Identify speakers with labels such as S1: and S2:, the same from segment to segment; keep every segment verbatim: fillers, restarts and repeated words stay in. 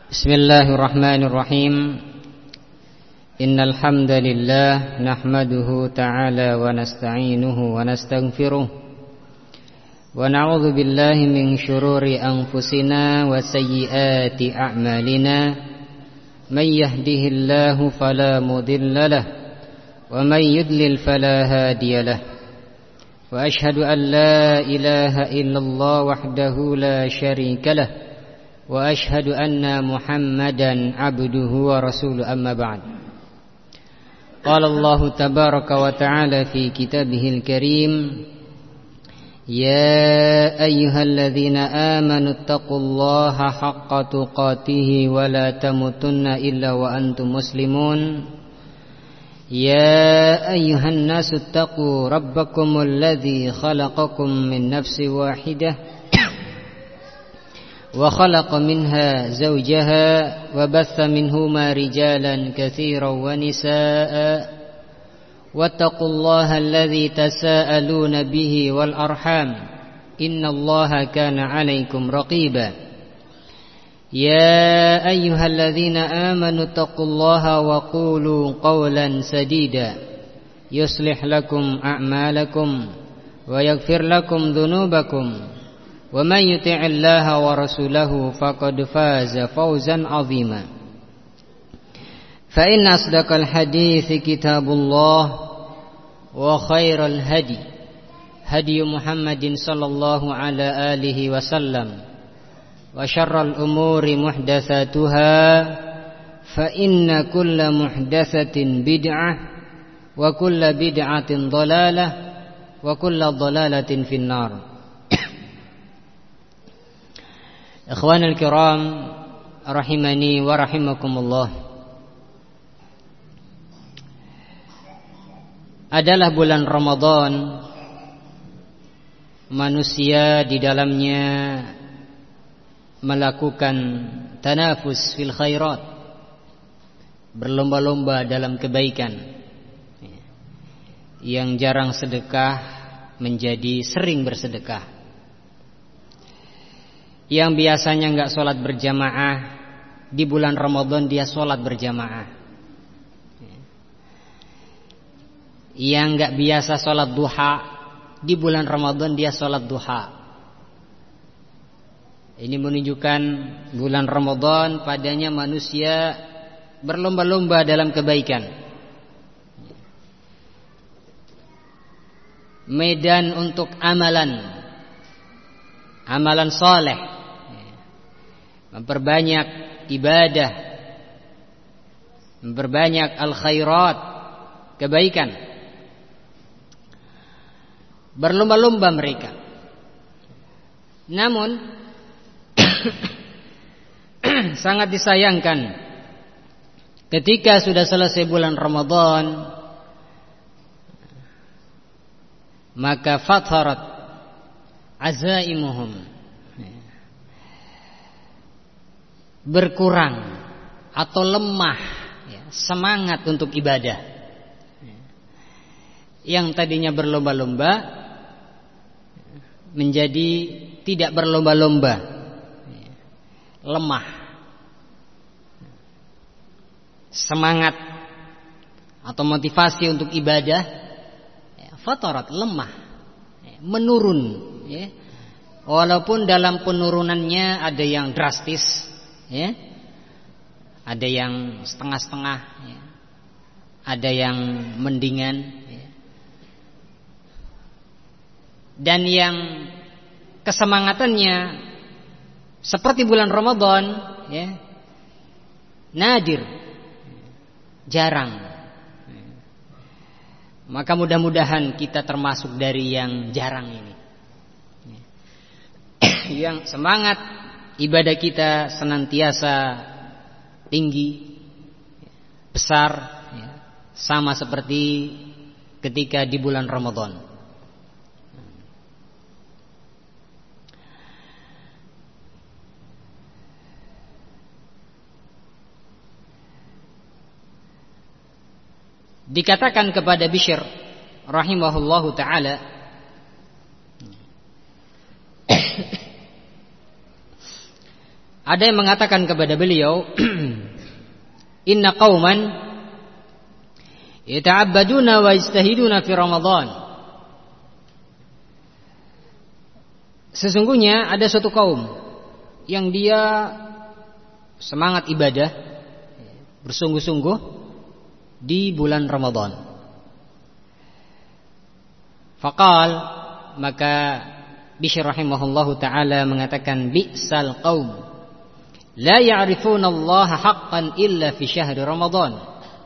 S1: Bismillahirrahmanirrahim. Innal hamdalillah nahmaduhu ta'ala wa nasta'inuhu wa nastaghfiruh wa na'udzu billahi min shururi anfusina wa sayyiati a'malina. May yahdihillahu fala mudilla lahu wa may yudlil fala hadiya lahu. Wa ashhadu an la ilaha illallah wahdahu la syarika lahu wa ashhadu anna Muhammadan abduhu wa rasuluhu, amma ba'd. Qala Allah tabaraka wa ta'ala fi kitabihil karim, ya ayyuhalladzina amanu taqullaha haqqa tuqatih wa la tamutunna illa wa antum muslimun. Ya ayyuhan nasu taqu rabbakumul ladzi khalaqakum min nafsin wahidah wa khalaqa minha zawjaha wa batha minhuma rijalan katsiran wa nisaa'a wattaqullaha alladzi tasaaluna bihi wal arham innallaha kana 'alaikum raqiba. Ya ayyuhalladzina amanu taqullaha wa qulu qawlan sadida yuslih lakum a'malakum wa yaghfir lakum dhunubakum wa man yuti'illaha wa rasulahu faqad faza fawzan 'azima. Fa inna asdaqal hadithi kitabullah wa khairal hadi hadi Muhammadin sallallahu ala alihi wasallam wa syarral umuri muhdatsatuha fa inna kulla muhdatsatin bid'ah wa kulla bid'atin dhalalah wa kulla dhalalatin finnar. Ikhwanul kiram rahimani wa rahimakumullah. Adalah bulan Ramadan, manusia di dalamnya melakukan tanafus fil khairat, berlomba-lomba dalam kebaikan. Yang jarang sedekah menjadi sering bersedekah. Yang biasanya enggak sholat berjamaah, di bulan Ramadan dia sholat berjamaah. Yang enggak biasa sholat duha, di bulan Ramadan dia sholat duha. Ini menunjukkan bulan Ramadan padanya manusia berlomba-lomba dalam kebaikan. Medan untuk amalan, amalan soleh, memperbanyak ibadah, memperbanyak al-khairat, kebaikan. Berlomba-lomba mereka. Namun sangat disayangkan ketika sudah selesai bulan Ramadan, maka fatharat azaimuhum, berkurang atau lemah ya, semangat untuk ibadah. Yang tadinya berlomba-lomba menjadi tidak berlomba-lomba, lemah. Semangat atau motivasi untuk ibadah ya, fatarat, lemah, ya, menurun ya. Walaupun dalam penurunannya ada yang drastis ya, ada yang setengah-setengah ya, ada yang mendingan ya. Dan yang kesemangatannya seperti bulan Ramadan ya, nadir, jarang. Maka mudah-mudahan kita termasuk dari yang jarang ini, yang semangat ibadah kita senantiasa tinggi, besar ya, sama seperti ketika di bulan Ramadan. Dikatakan kepada Bishr rahimahullahu ta'ala, ada yang mengatakan kepada beliau, inna qauman yata'abbaduna wa yajtahiduna fi Ramadan. Sesungguhnya ada suatu kaum yang dia semangat ibadah, bersungguh-sungguh di bulan Ramadan. Faqal, maka Bishr rahimahullahu ta'ala mengatakan, bi'sal qaum la ya'rifuna Allah haqqan illa fi syahri Ramadan.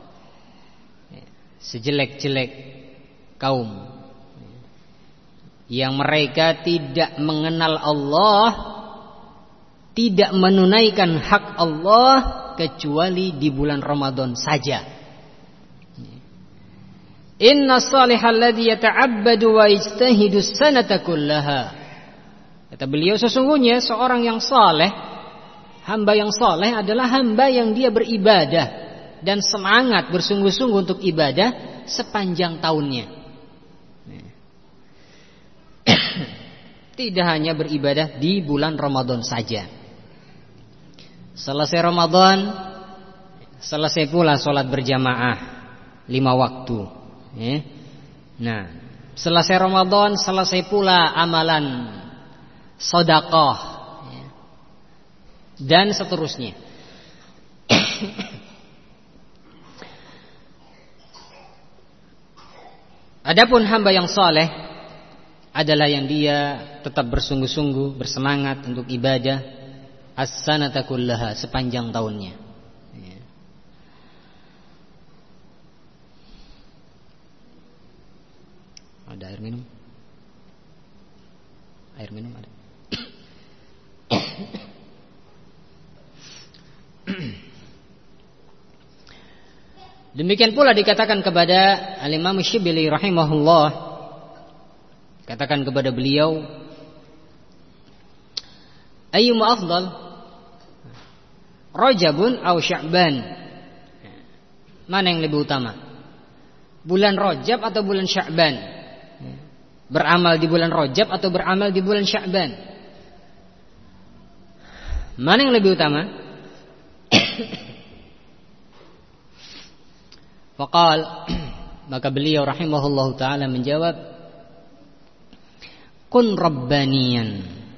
S1: Sejelek-jelek kaum yang mereka tidak mengenal Allah, tidak menunaikan hak Allah kecuali di bulan Ramadan saja. Inna salihal ladzi yata'abbadu wa yajtahidu sanata kullaha. Kata beliau, sesungguhnya seorang yang saleh, hamba yang saleh adalah hamba yang dia beribadah dan semangat bersungguh-sungguh untuk ibadah sepanjang tahunnya. Tidak hanya beribadah di bulan Ramadan saja. Selesai Ramadan, selesai pula sholat berjamaah lima waktu. Nah, selesai Ramadan, selesai pula amalan sedekah dan seterusnya. Adapun hamba yang saleh adalah yang dia tetap bersungguh-sungguh, bersemangat untuk ibadah as-sanata kullaha, sepanjang tahunnya. Ada air minum? Air minum ada. Demikian pula dikatakan kepada Al-Imam Syibli rahimahullah, katakan kepada beliau, ayyuma afdal, Rajabun aw Sya'ban? Mana yang lebih utama? Bulan Rajab atau bulan Sya'ban? Beramal di bulan Rajab atau beramal di bulan Sya'ban? Mana yang lebih utama? Faqal, maka beliau rahimahullahu ta'ala menjawab, kun rabbaniyan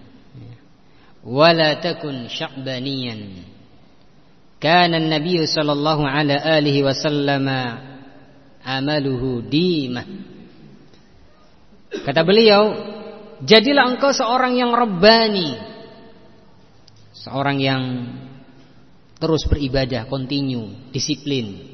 S1: wala takun sya'baniyan. Kana an-nabiy sallallahu ala alihi wasallam amaluhu dimah. Kata beliau, jadilah engkau seorang yang rabbani, seorang yang terus beribadah, continue, disiplin.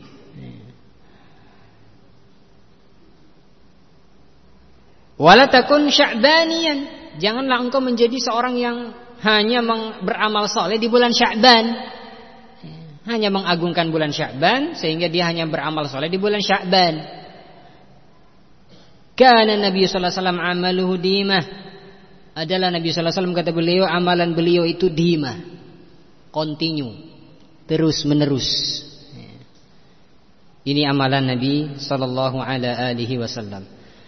S1: Wala takun sya'baniyan, janganlah engkau menjadi seorang yang hanya beramal saleh di bulan Sya'ban, hanya mengagungkan bulan Sya'ban sehingga dia hanya beramal saleh di bulan Sya'ban. Kana Nabi sallallahu alaihi wasallam amaluhu dimah, adalah Nabi sallallahu alaihi wasallam, kata beliau, amalan beliau itu dimah, continue, terus menerus. Ini amalan Nabi sallallahu alaihi wasallam.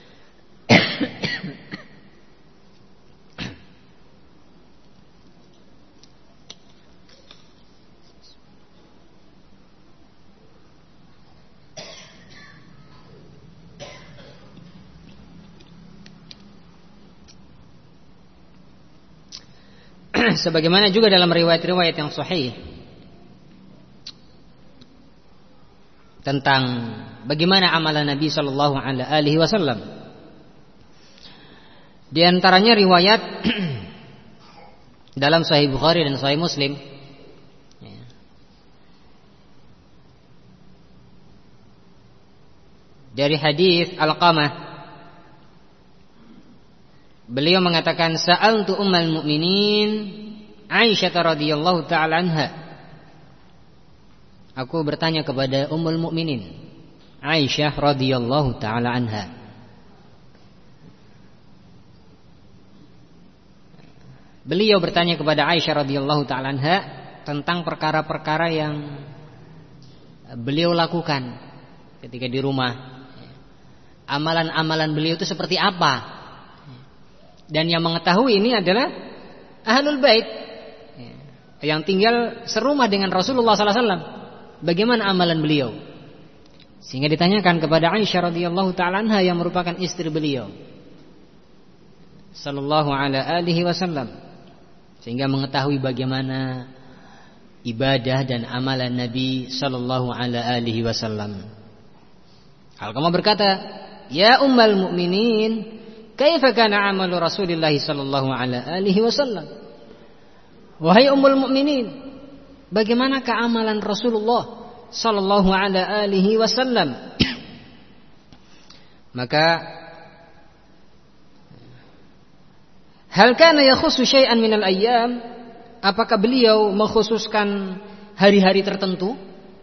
S1: Sebagaimana juga dalam riwayat-riwayat yang sahih tentang bagaimana amalan Nabi sallallahu alaihi wasallam. Di antaranya riwayat dalam Sahih Bukhari dan Sahih Muslim dari hadis Alqamah, beliau mengatakan, sa'altu ummul mukminin Aisyah radhiyallahu ta'ala anha. Aku bertanya kepada ummul mukminin Aisyah radhiyallahu ta'ala anha. Beliau bertanya kepada Aisyah radhiyallahu ta'ala anha tentang perkara-perkara yang beliau lakukan ketika di rumah. Amalan-amalan beliau itu seperti apa? Dan yang mengetahui ini adalah Ahlul Bait. yang tinggal serumah dengan Rasulullah sallallahu alaihi wasallam. Bagaimana amalan beliau? Sehingga ditanyakan kepada Aisyah radhiyallahu taala anha yang merupakan istri beliau sallallahu alaihi wasallam, sehingga mengetahui bagaimana ibadah dan amalan Nabi sallallahu alaihi wasallam. Alqamah berkata, "Ya ummul mukminin, kaifa kana amalu Rasulillah sallallahu alaihi wasallam?" Wahai ummul mukminin, bagaimanakah amalan Rasulullah sallallahu alaihi wasallam? Maka hal kana yakhussu syai'an minal ayyam, apakah beliau mengkhususkan hari-hari tertentu?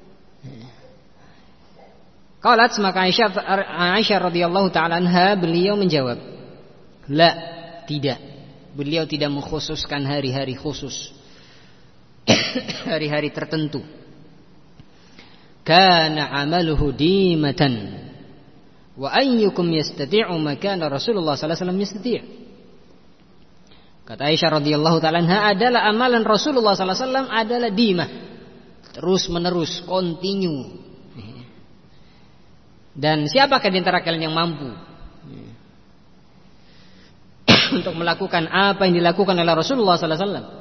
S1: Qalat, maka Aisyah Aisyah radhiyallahu taala anha beliau menjawab, "La, tidak. Beliau tidak mengkhususkan hari-hari khusus. Hari-hari tertentu. Kana amaluhu dimatan wa ayyukum yastati'u ma kana Rasulullah sallallahu alaihi wasallam yastati'." Kata Aisyah radhiyallahu taala anha, adalah amalan Rasulullah sallallahu alaihi wasallam adalah dimah, terus menerus, continue. Dan siapakah di antara kalian yang mampu untuk melakukan apa yang dilakukan oleh Rasulullah sallallahu alaihi wasallam?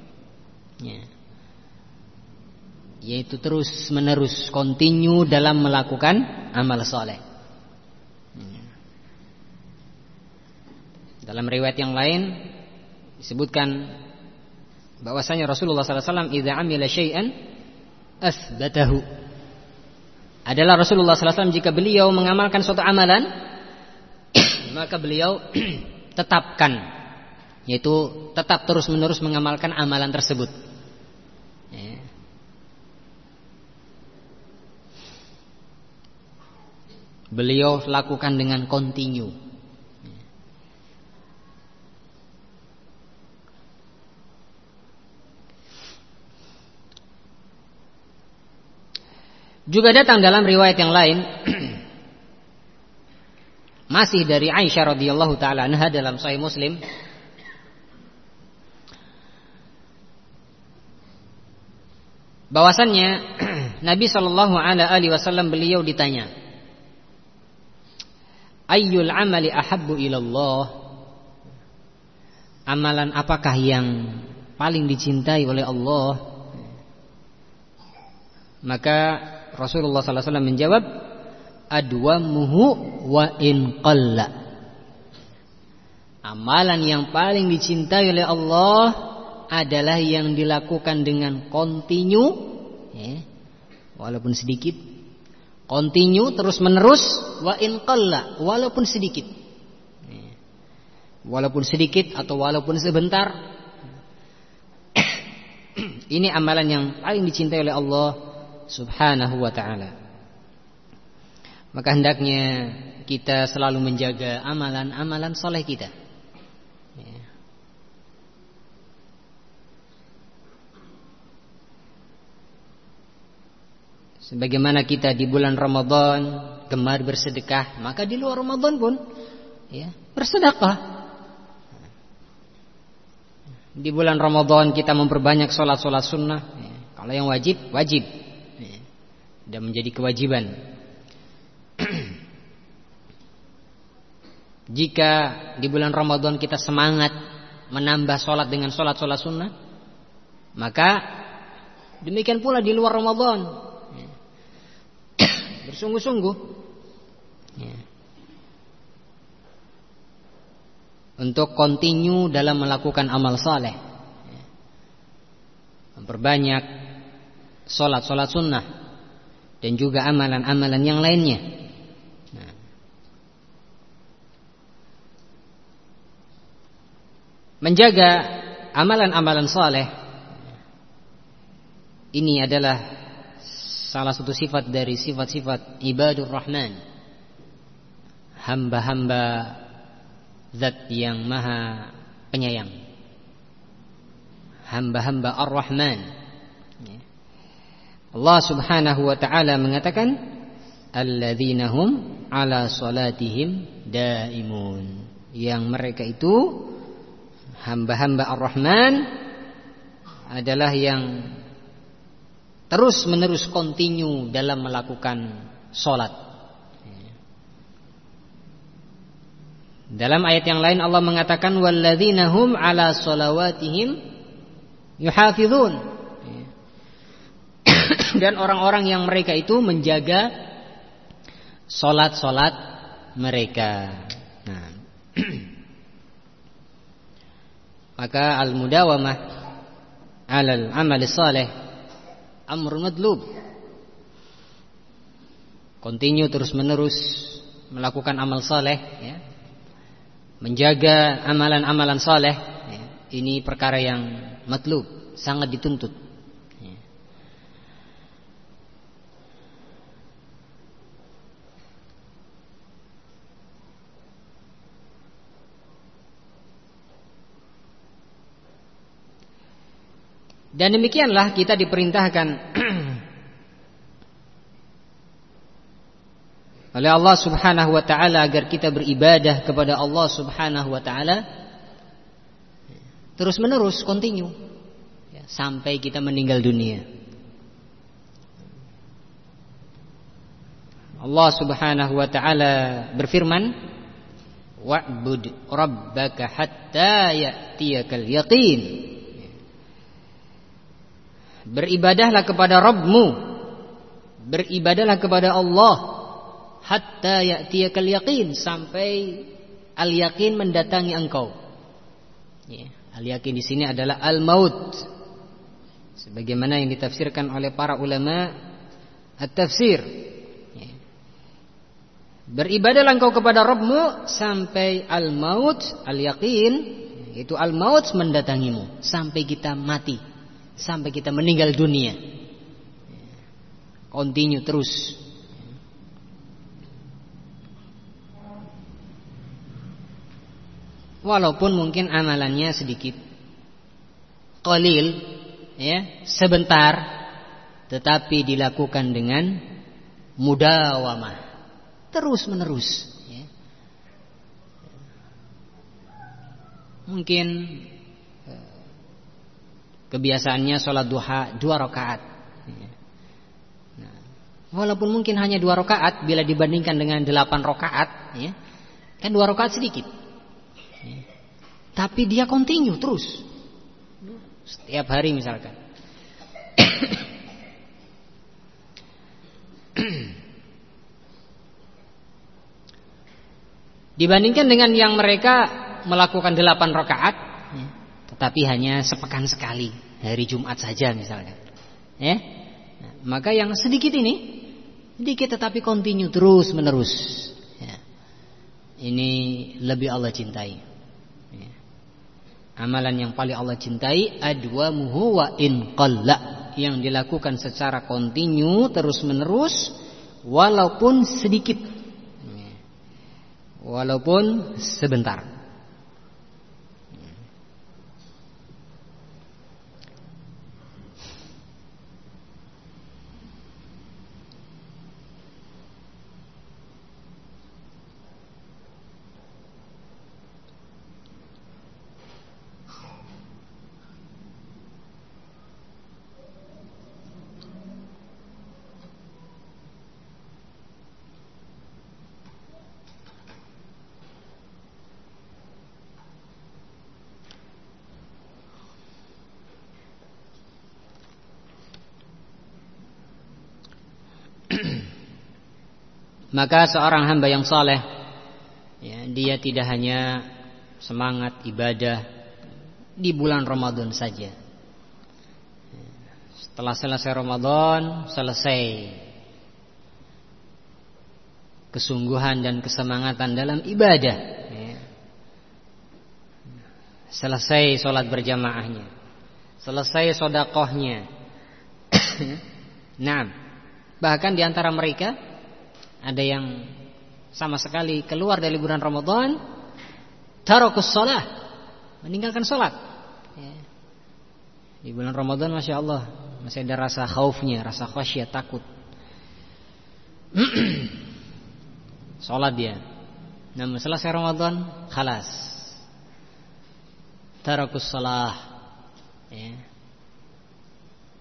S1: Yaitu terus menerus, continue dalam melakukan amal saleh. Dalam riwayat yang lain disebutkan bahwasanya Rasulullah sallallahu alaihi wasallam idza amila syai'an asbatahu. Adalah Rasulullah sallallahu alaihi wasallam jika beliau mengamalkan suatu amalan maka beliau tetapkan, yaitu tetap terus menerus mengamalkan amalan tersebut. Ya. Beliau lakukan dengan continue. Juga datang dalam riwayat yang lain masih dari Aisyah radhiyallahu taala anha dalam Sahih Muslim, bahwasannya Nabi sallallahu alaihi wasallam beliau ditanya, ayyul amali ahabbu ilallah, amalan apakah yang paling dicintai oleh Allah? Maka Rasulullah sallallahu alaihi wasallam menjawab, adwamuhu wa in qalla. Amalan yang paling dicintai oleh Allah adalah yang dilakukan dengan continue, ya, walaupun sedikit, continue terus menerus, wa in qalla, walaupun sedikit, ya, walaupun sedikit atau walaupun sebentar. Ini amalan yang paling dicintai oleh Allah Subhanahu wa ta'ala. Maka hendaknya kita selalu menjaga amalan-amalan soleh kita, ya. Sebagaimana kita di bulan Ramadan gemar bersedekah, maka di luar Ramadan pun, ya, bersedekah. Di bulan Ramadan kita memperbanyak sholat-sholat sunnah, ya. Kalau yang wajib, wajib, dan menjadi kewajiban. Jika di bulan Ramadan kita semangat menambah sholat dengan sholat-sholat sunnah, maka demikian pula di luar Ramadan, bersungguh-sungguh, ya, untuk continue dalam melakukan amal saleh, ya, memperbanyak sholat-sholat sunnah dan juga amalan-amalan yang lainnya. Nah, menjaga amalan-amalan saleh ini adalah salah satu sifat dari sifat-sifat ibadur rahman, hamba-hamba zat yang maha penyayang, hamba-hamba ar-Rahman. Allah Subhanahu wa ta'ala mengatakan, alladzina hum ala salatihim daimun, yang mereka itu hamba-hamba ar-Rahman adalah yang terus menerus continue dalam melakukan sholat. Dalam ayat yang lain Allah mengatakan walladzina hum ala sholawatihim yuhafizun. Dan orang-orang yang mereka itu menjaga sholat-sholat mereka. Nah. Maka al-mudawamah alal amal saleh amrun madlub. Continue terus menerus melakukan amal saleh, ya. Menjaga amalan-amalan saleh, ya. Ini perkara yang matlub, sangat dituntut, ya. Dan demikianlah kita diperintahkan oleh Allah Subhanahu wa taala agar kita beribadah kepada Allah Subhanahu wa taala terus menerus, continue, ya, sampai kita meninggal dunia. Allah Subhanahu wa taala berfirman, wa'bud rabbaka hatta ya'tiyakal yaqin. Beribadahlah kepada Rabbmu, beribadahlah kepada Allah hatta ya'tiyakal yaqin, sampai al-yaqin mendatangi engkau. Ya, al-yaqin di sini adalah al-maut, sebagaimana yang ditafsirkan oleh para ulama at-tafsir. Ya. Beribadahlah engkau kepada Rabbmu sampai al-maut, al-yaqin, itu al-maut mendatangimu, sampai kita mati, sampai kita meninggal dunia. Continue terus. Walaupun mungkin amalannya sedikit, qalil, ya, sebentar, tetapi dilakukan dengan mudawamah, terus menerus, ya. Mungkin kebiasaannya sholat duha dua rakaat. Nah, walaupun mungkin hanya dua rakaat, bila dibandingkan dengan delapan rakaat, ya, kan dua rakaat sedikit. Ya. Tapi dia continue terus, setiap hari misalkan. Dibandingkan dengan yang mereka melakukan delapan rakaat, ya, tetapi hanya sepekan sekali, hari Jumat saja misalkan, ya. Nah, maka yang sedikit ini, sedikit tetapi continue terus menerus, ya. Ini lebih Allah cintai, ya. Amalan yang paling Allah cintai adwamuhu wa in qalla, yang dilakukan secara continue terus menerus walaupun sedikit, ya, walaupun sebentar. Maka seorang hamba yang saleh, ya, dia tidak hanya semangat ibadah di bulan Ramadan saja. Setelah selesai Ramadan, selesai kesungguhan dan kesemangatan dalam ibadah, ya. Selesai sholat berjamaahnya, selesai sedekahnya. Nah, bahkan di antara mereka ada yang sama sekali keluar dari bulan Ramadan, tarakus shalah, meninggalkan sholat, ya. Di bulan Ramadan Masya Allah masih ada rasa khaufnya, rasa khasyah, takut. Sholat dia, namun selesai Ramadan, khalas, tarakus shalah, ya.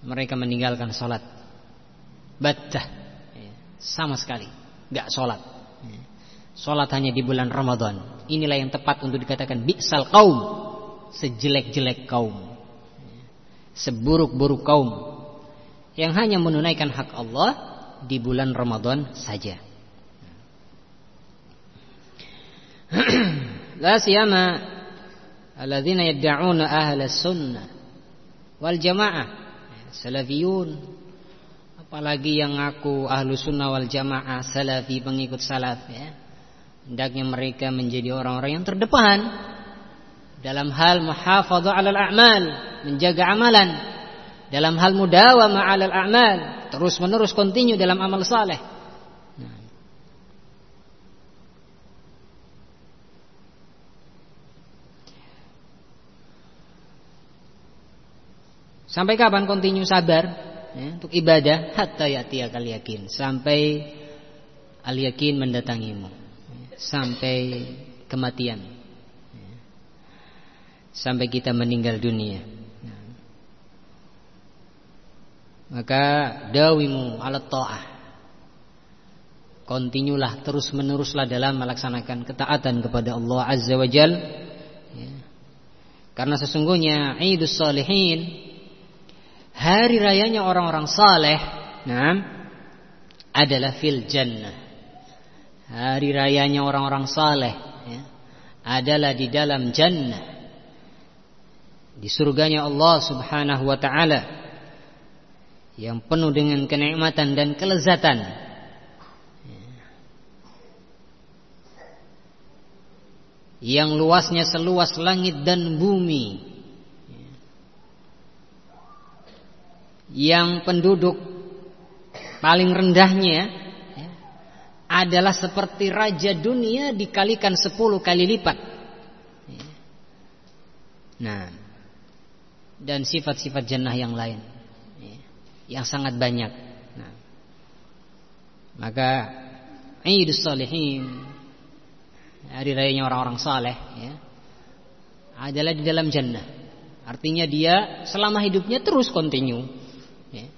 S1: mereka meninggalkan sholat. Battah, sama sekali gak sholat. Sholat hanya di bulan Ramadan. Inilah yang tepat untuk dikatakan bi'sal qaum, sejelek-jelek kaum, seburuk-buruk kaum yang hanya menunaikan hak Allah di bulan Ramadan saja. La siyama alladzina yad'una ahlas sunnah wal jamaah, salafiyun, apalagi yang ngaku ahlu sunnah wal jamaah, salafi, pengikut salaf, ya, hendaknya mereka menjadi orang-orang yang terdepan dalam hal muhafadzah 'alal a'mal, menjaga amalan, dalam hal mudawamah 'alal a'mal, terus-menerus continue dalam amal saleh. Nah. Sampai kapan continue sabar, ya, untuk ibadah? Hatta ya'tiyakal yakin, sampai al yakin mendatangimu, sampai kematian, sampai kita meninggal dunia. Maka dawimu ala ta'ah, kontinulah, terus meneruslah dalam melaksanakan ketaatan kepada Allah Azza wa Jal, ya. Karena sesungguhnya Idus Shalihin, hari rayanya orang-orang saleh, nah, adalah fil jannah. Hari rayanya orang-orang saleh, ya, adalah di dalam jannah, di surganya Allah Subhanahu wa ta'ala, yang penuh dengan kenikmatan dan kelezatan, ya, yang luasnya seluas langit dan bumi, ya, yang penduduk paling rendahnya adalah seperti raja dunia dikalikan sepuluh kali lipat. Nah, dan sifat-sifat jannah yang lain, yang sangat banyak. Nah, maka Idus Shalihin, hari rayanya orang-orang saleh, ya, adalah di dalam jannah. Artinya dia selama hidupnya terus continue, ya.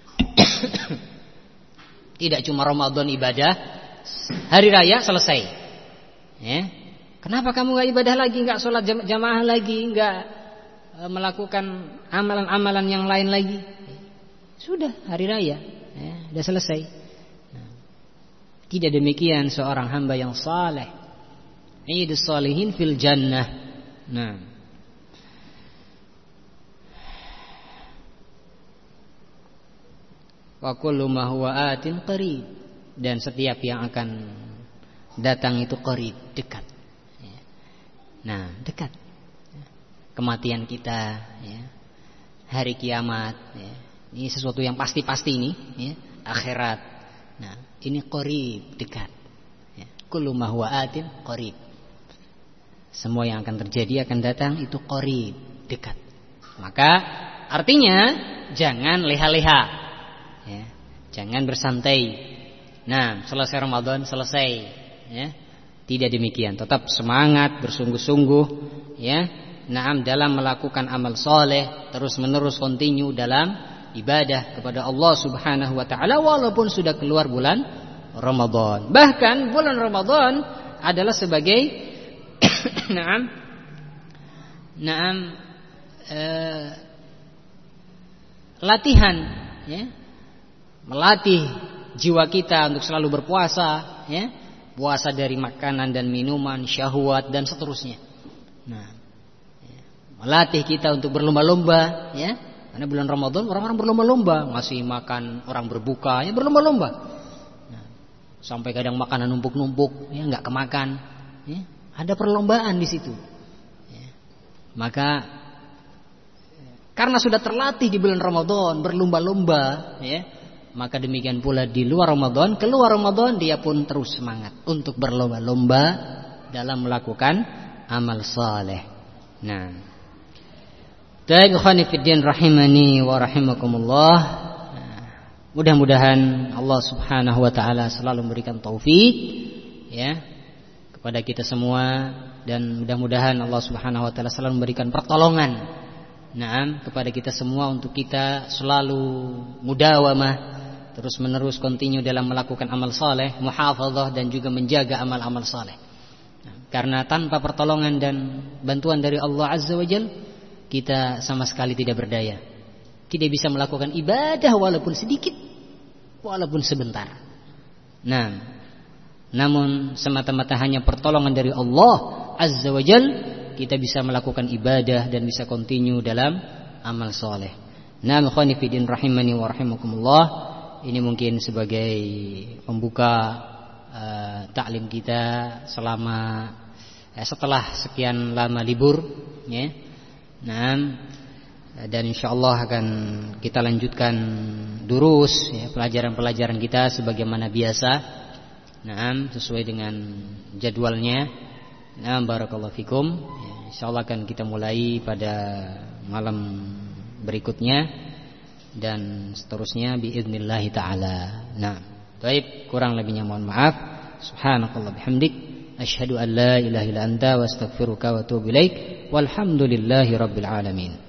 S1: Tidak cuma Ramadan ibadah, hari raya selesai, ya. Kenapa kamu gak ibadah lagi, gak sholat jamaah lagi, gak melakukan amalan-amalan yang lain lagi? Sudah hari raya, ya, sudah selesai. Nah, tidak demikian seorang hamba yang saleh. Idus Shalihin fil jannah. Nah, wa kullu ma huwa atin qarib, dan setiap yang akan datang itu qarib, dekat. Nah, dekat. Kematian kita, ya, hari kiamat, ya, ini sesuatu yang pasti-pasti ini, ya, akhirat. Nah, ini qarib, dekat, ya. Kullu ma huwa atin qarib. Semua yang akan terjadi akan datang itu qarib, dekat. Maka artinya jangan leha-leha, ya, jangan bersantai. Nah, selesai Ramadan selesai, ya. Tidak demikian, tetap semangat, bersungguh-sungguh, ya. Naam, dalam melakukan amal soleh, terus menerus continue dalam ibadah kepada Allah Subhanahu wa ta'ala, walaupun sudah keluar bulan Ramadan. Bahkan bulan Ramadan adalah sebagai naam naam eh, latihan, ya, melatih jiwa kita untuk selalu berpuasa, ya, puasa dari makanan dan minuman, syahwat dan seterusnya. Nah, ya, melatih kita untuk berlomba-lomba, ya, karena bulan Ramadan orang-orang berlomba-lomba, ngasih makan orang berbuka, ya, berlomba-lomba. Nah, sampai kadang makanan numpuk-numpuk, ya, nggak kemakan, ya, ada perlombaan di situ. Ya. Maka karena sudah terlatih di bulan Ramadan berlomba-lomba, ya, maka demikian pula di luar Ramadan, keluar Ramadan dia pun terus semangat untuk berlomba-lomba dalam melakukan amal saleh. Nah, taib ikhwani fiddin rahimani wa rahimakumullah. Nah, mudah-mudahan Allah Subhanahu wa taala selalu memberikan taufik, ya, kepada kita semua, dan mudah-mudahan Allah Subhanahu wa taala selalu memberikan pertolongan, Naam, kepada kita semua untuk kita selalu mudawamah, terus menerus continue dalam melakukan amal saleh, muhafadzah dan juga menjaga amal-amal saleh. Karena tanpa pertolongan dan bantuan dari Allah Azza wa Jalla, kita sama sekali tidak berdaya. Tidak bisa melakukan ibadah walaupun sedikit, walaupun sebentar. Nah, namun semata-mata hanya pertolongan dari Allah Azza wa Jalla kita bisa melakukan ibadah dan bisa continue dalam amal soleh. Nah, ikhwani fi din rahimani wa rahimakumullah, ini mungkin sebagai pembuka uh, taklim kita selama eh, setelah sekian lama libur, ya. Nah, dan insyaallah akan kita lanjutkan durus, ya, pelajaran-pelajaran kita sebagaimana biasa. Nah, sesuai dengan jadwalnya. Nah, barakallahu fikum. Ya, insyaallah akan kita mulai pada malam berikutnya dan seterusnya biidznillah taala. Nah, baik, kurang lebihnya mohon maaf. Subhanakallah bihamdik, asyhadu an la ilaha illa anta wa astaghfiruka wa atubu ilaik. Walhamdulillahirabbil alamin.